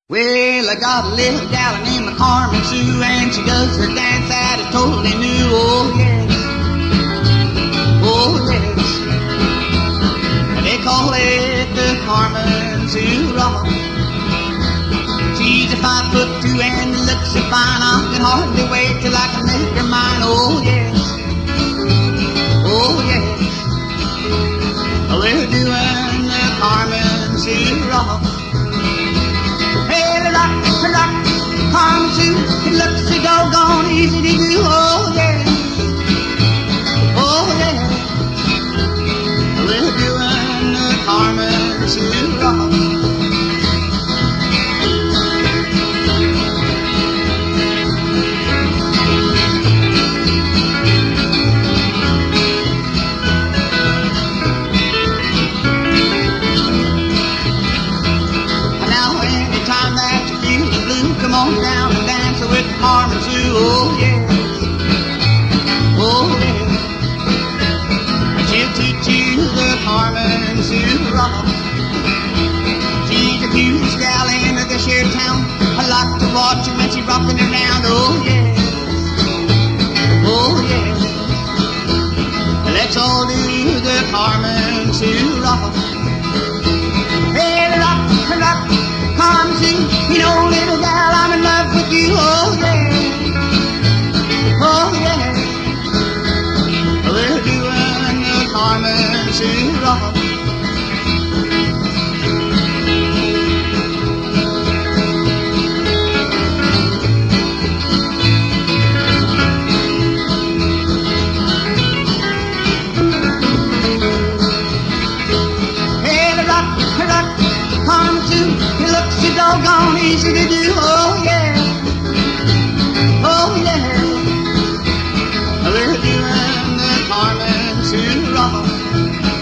Well, I got a little gal named Carmen Sue, and she does her dance that is totally new. Oh yes, oh yes. They call it the Carmen Sue Rock. She's a 5'2" and looks so fine, I can hardly wait till I can make her mine. Oh yes, oh yes. We're doing the Carmen Sue Rock. Rock, Carmen Sue, it looks so doggone easy to do. Oh yeah, oh yeah. We're doing the Carmen Sue Rock. Come on down and dance with Carmen Sue. Oh yeah, oh yeah. She'll teach you the Carmen Sue Rock. She's the cutest gal in this here town. I like to watch her when she's rocking around. Oh yeah, oh yeah. Let's all do the Carmen Sue Rock. Hey, rock, rock, Carmen Sue. You know, little gal, I'm in love with you. Oh yeah, oh yeah. We're doing the Carmen Sue Rock. Hey, rock, rock, Carmen Sue. It looks so doggone easy to do. Oh yeah, oh yeah. We're doing the Carmen Sue Rock.